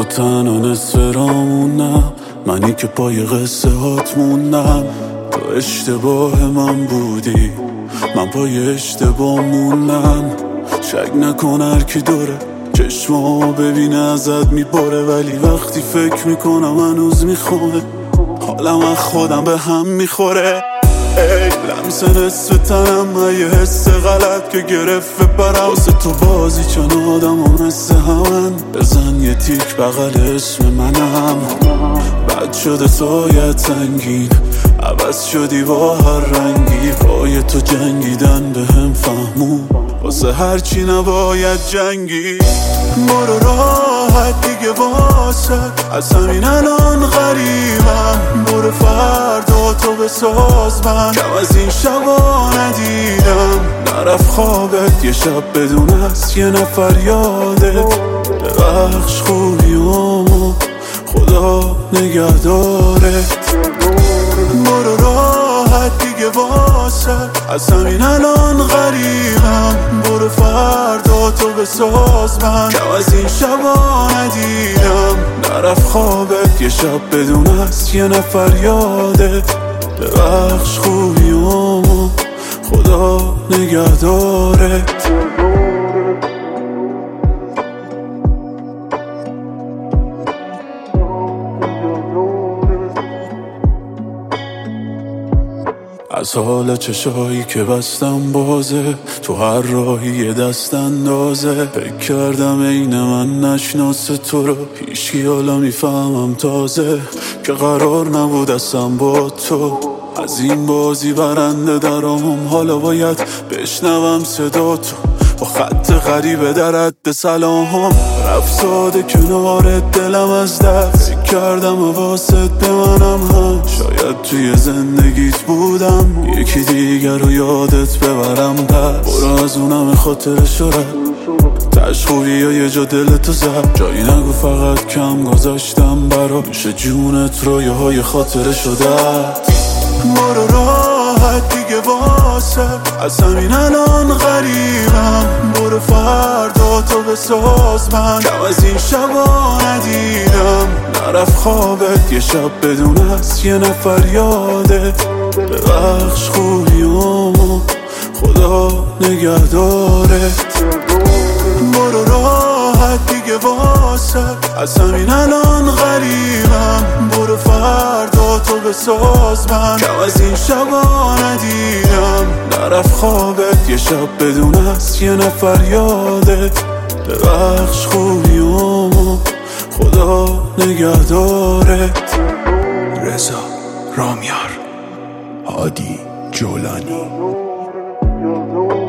تو تنها نصف رامونم، منی که پای قصه هات موندم. تو اشتباه من بودی، من پای اشتباه موندم. شک نکن هر کی دوره چشمامو ببینه ازت میباره، ولی وقتی فکر میکنم هنوز میخونه، حالم از خودم به هم میخوره. ای لمس نصف تنم، یه حس غلط که گرفت برم واسه تو بازی چون آدم ها مثل همن. بزن یه تیک بغل اسم منم، بد شده سایت سنگین، عوض شدی با هر رنگی. پای تو جنگیدن به هم فهمون، واسه هرچی نباید جنگی. برو راحت دیگه واسه، از همین الان غریبم. برو فردا تو بساز من، کم از این شبا ندیدم. نرفت خوابت یه شب بدون از یه نفر یادت. ببخش خوبیامو خدا نگهدارت. برو راحت دیگه واسه، از همین الان غریبم. برو فردا تو بساز من، کم از این شبا ندیدم. نرفت خوابت یه شب بدون از یه نفر یادت. ببخش خوبیامو خدا نگهدارت. از حال چشایی که بستم بازه، تو هر راهی یه دست اندازه. فکر کردم عین من نشناسه تو رو، هیچکی حالا میفهمم تازه که قرار نبود اصلا با تو از این بازی برنده درام. حالا باید بشنوم صدا تو با خط غریبه در حد سلام. رفت ساده کنارت دلم از دست، فکر کردم واسط بمنم هم. شاید توی زندگیت بودم، یکی دیگر رو یادت ببرم. پس برو از اونم خاطر شدت، تش خوبی یا یه جا دلتو زد. جایی نگو فقط کم گذاشتم برا، میشه جونت رو یه های خاطر شدت. برو راحت دیگه واسه، از همین الان غریبم. برو فردا تو بساز من، کم از این شبا ندیدم. نرفت خوابت یه شب بدون از یه نفر یادت. ببخش خوبیامو خدا نگهدارت. برو راحت دیگه واسه، از همین الان غریبم. برو فردا تو بساز من، کم از این شبا ندیدم. نرفت خوابت یه شب بدون از یه نفر یادت. ببخش خوبیامو خدا نگهدارت. رضا رامیار، هادی جولانی.